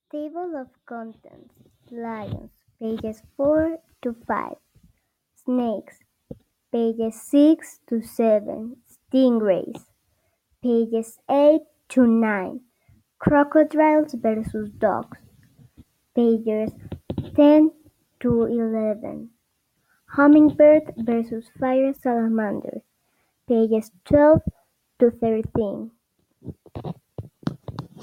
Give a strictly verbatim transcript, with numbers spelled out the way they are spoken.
Table of Contents: Lions, pages four to five. Snakes, pages six to seven. Stingrays, pages eight to nine. Crocodiles versus Dogs, pages ten to eleven. Hummingbird versus Fire Salamander, pages twelve to thirteen.